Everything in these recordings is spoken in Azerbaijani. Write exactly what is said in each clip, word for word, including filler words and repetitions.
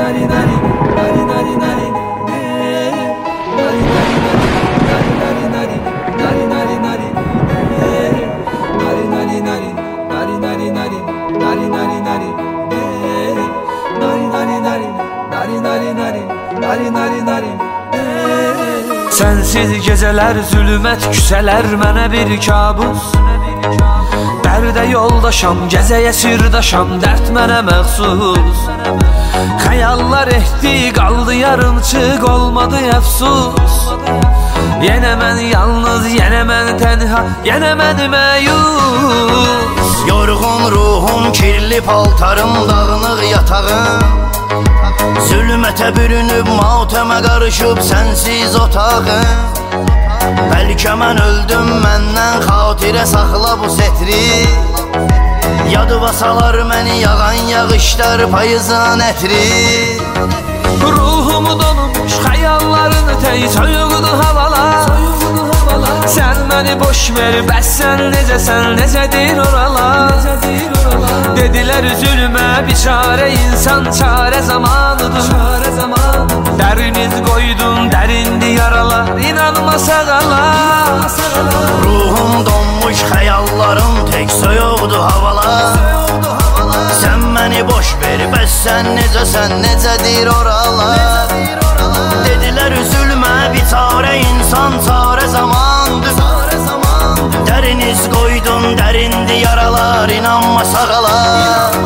Sensiz geceler, zülmət küsələr mənə bir kabus. Dərdə yoldaşam, gəzəyə sirdaşam, dərd mənə məxsus. Xəyallar etdi, qaldı yarımçıq, olmadı əfsus. Yenə mən yalnız, yenə mən tənha, yenə mən məyus. Yorğun ruhum, kirli paltarım, dağınıq yatağım. Zülmətə bürünüb, matəmə qarışıb, sənsiz otağım. Bəlkə mən öldüm, məndən xatirə saxla bu setri. Yadıva salar məni yağan yağışlar, payızın ətri. Ruhumu donmuş, xəyallarını tey, soyuqdu havalar. Sən məni boş ver, bəs sən necəsən, necədir oralar? Dedilər üzülmə, biçarə insan, çarə zamanıdır. Dəriniz qoydun, dərindi yaralar, inanma sağalar. Ruhum donmuş, xəyallarım tək soyuqdu havalar. Sən məni boş ver, bəs sən necəsən, necədir oralar? Dedilər üzülmə, biçarə insan, çarə zamandır. Dəriniz qoydun, dərindi yaralar, inanma sağalar.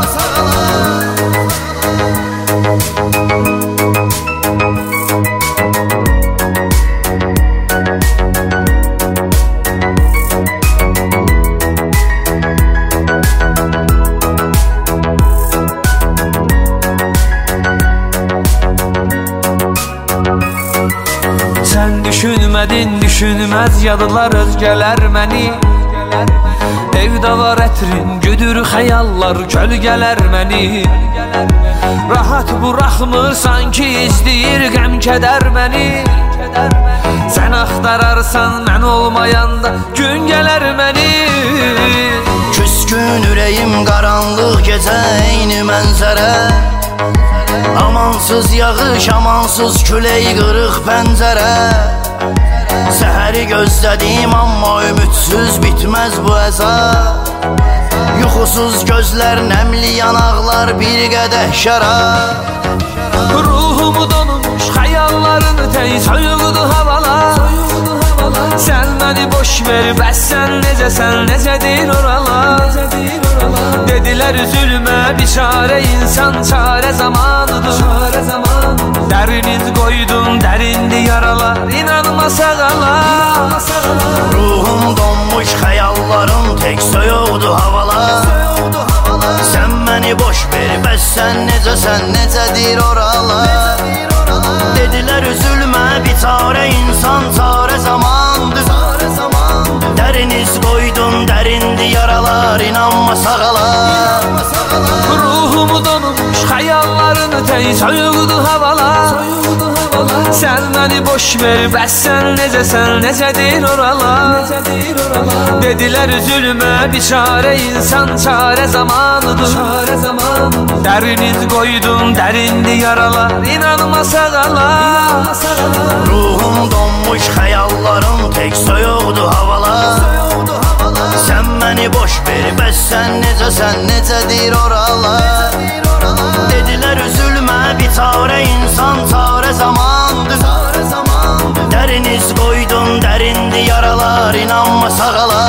Sən düşünmədin, düşünməz yadılar özgələr məni. Evdə var ətrin, güdür xəyallar, kölgələr məni. Rahat buraxmır, sanki izləyir qəm-kədər məni. Sən axtararsan, mən olmayanda gün gələr məni. Küskün ürəyim, qaranlıq gecə, eyni mənzərə. Amansız yağış, amansız külək, qırıq pəncərə. Səhəri gözlədim, amma ümidsiz bitməz bu əzab. Yuxusuz gözlər, nəmli yanaqlar, bir qədəh şərab. Ruhumu donmuş, xəyallarını tey, soyuqdu havalar. Sən məni boş ver, bəs sən necəsən, necədir oralar? Dedilər üzülmə, biçarə insan, çarə zamanıdır. Dəriniz qoydun, dərindi yaralar, inanma sağalar. Ruhum donmuş, xəyallarım tək soyuqdu havalar. Sən məni boş ver, bəs sən necəsən, necədir oralar? Dedilər üzülmə, biçarə insan, çarə zamandır. Dəriniz qoydun, dərindi yaralar, inanma sağalar. Ruhumu donmuş, xəyallarını tey, soyuqdu havalar. Sən məni boş ver, bəs sən necəsən, necədir oralar? Dedilər üzülmə, biçarə insan, çarə zamanıdır. Dəriniz qoydun, dərindi yaralar, inanma sağalar. Ruhum donmuş, xəyallarım tək soyuqdu havalar. Sən məni boş ver, bəs sən necəsən, necədir oralar? Dedilər üzülmə, biçarə insan, çarə zamandır. Dəriniz qoydun, dərindi yaralar, inanma sağalar.